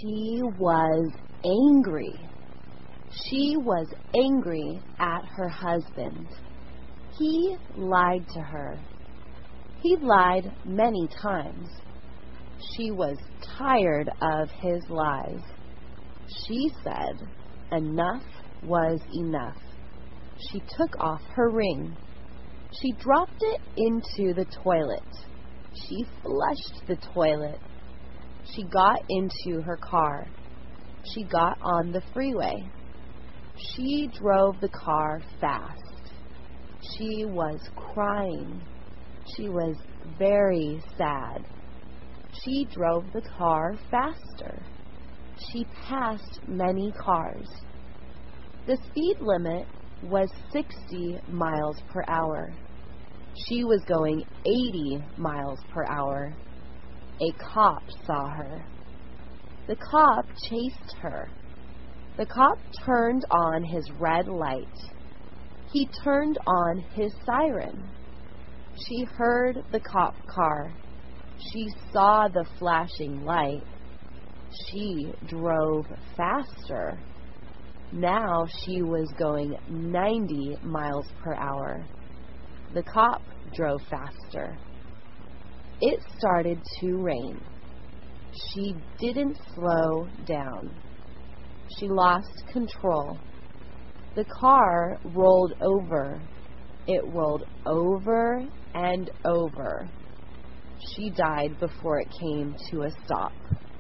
She was angry. She was angry at her husband. He lied to her. He lied many times. She was tired of his lies. She said enough was enough. She took off her ring. She dropped it into the toilet. She flushed the toilet. She got into her car. She got on the freeway. She drove the car fast. She was crying. She was very sad. She drove the car faster. She passed many cars. The speed limit was 60 miles per hour. She was going 80 miles per hour. A cop saw her. The cop chased her. The cop turned on his red light. He turned on his siren. She heard the cop car. She saw the flashing light. She drove faster. Now she was going 90 miles per hour. The cop drove faster. It started to rain. She didn't slow down. She lost control. The car rolled over. It rolled over and over. She died before it came to a stop.